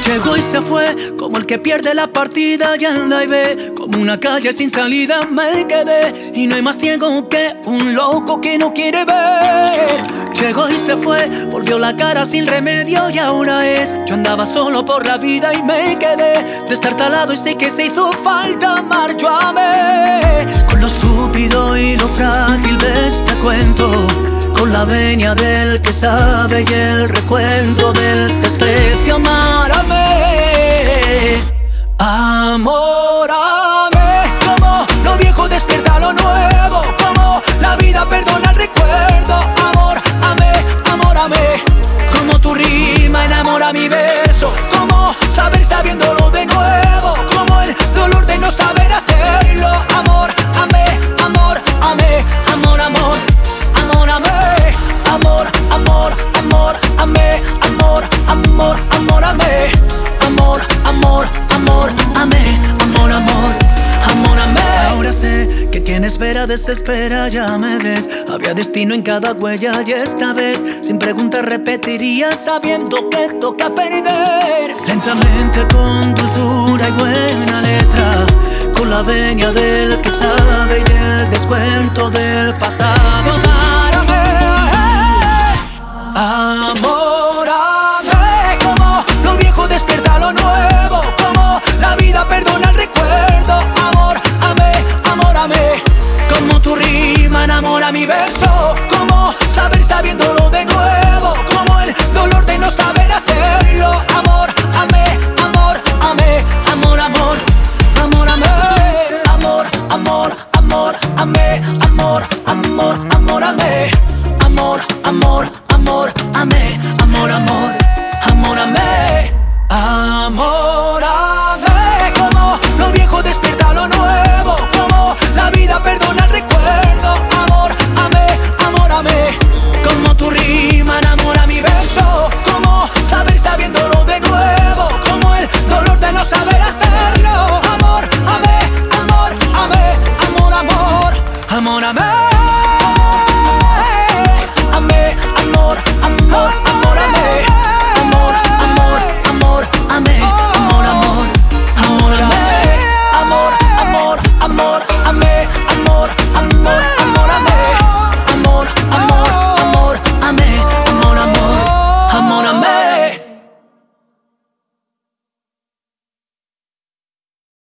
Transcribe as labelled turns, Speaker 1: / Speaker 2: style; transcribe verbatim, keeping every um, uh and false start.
Speaker 1: Llegó y se fue, como el que pierde la partida y en la I B. Como una calle sin salida me quedé, y no hay más ciego que un loco que no quiere ver. Llegó y se fue, volvió la cara sin remedio y ahora es. Yo andaba solo por la vida y me quedé destartalado y sé que se hizo falta amar. Yo amé con lo estúpido y lo frágil de este cuento, con la venia del que sabe y el recuento del desprecio. Amar, amé, amor, amé. Como lo viejo despierta lo nuevo, como la vida perdona el recuerdo. Amor, amé, amor, amé. Como tu rima enamora mi verso, como saber sabiéndolo de nuevo, como el dolor de no saber hacerlo. Amor, amé, amor, amé, amor, amor. Amor, amé, amor, amor, amor, amé, amor, amor, amor, amé, amor, amor, amor, amé, amor, amor, amor, amé. Ahora sé que quien espera desespera, ya me ves. Había destino en cada huella y esta vez sin preguntas repetiría sabiendo que toca perder. Lentamente con dulzura y buena letra, con la venia del que sabe y el descuento del pasado. Amar, amor, amé. Como lo viejo despierta lo nuevo, como la vida perdona el recuerdo. Amor, amé, amor, amé. Como tu rima enamora mi verso, como saber sabiéndolo de nuevo, como el dolor de no saber hacerlo. Amor, amé, amor, amé, amor, amor, amor, amé. Amor, amor, amor, amé, amor, amor, amor, amé. Amor, amor,